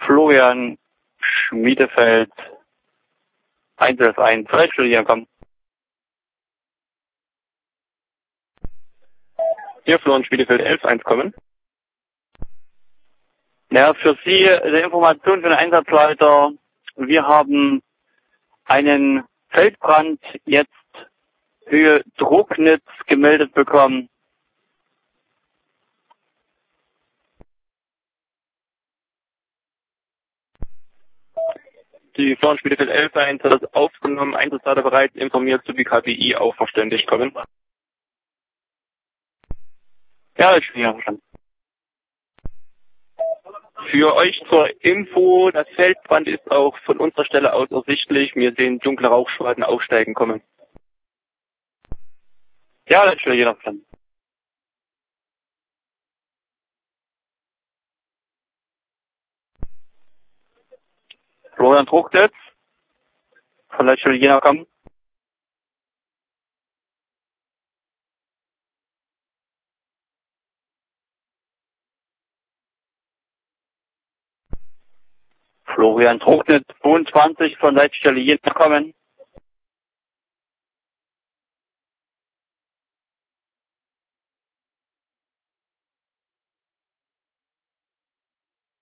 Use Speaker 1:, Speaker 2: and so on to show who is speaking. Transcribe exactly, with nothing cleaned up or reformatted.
Speaker 1: Florian Schmiedefeld eins elf eins, vielleicht will hier kommen. Hier Florian Schmiedefeld elf eins kommen. Ja, für Sie eine Information für den Einsatzleiter. Wir haben einen Feldbrand jetzt Höhe Drucknitz gemeldet bekommen. Die Florian Schmiedefeld elf eins hat das aufgenommen, Einsatzleiter bereits informiert, sowie K P I auch verständigt kommen. Ja, ich bin ja verstanden. Für euch zur Info, das Feldbrand ist auch von unserer Stelle aus ersichtlich. Wir sehen dunkle Rauchschwaden aufsteigen kommen. Ja, das ist schon jeder verstanden. Florian Drucknitz, vielleicht will jener kommen. Florian Drucknitz zweiundzwanzig von Leitstelle Jena kommen.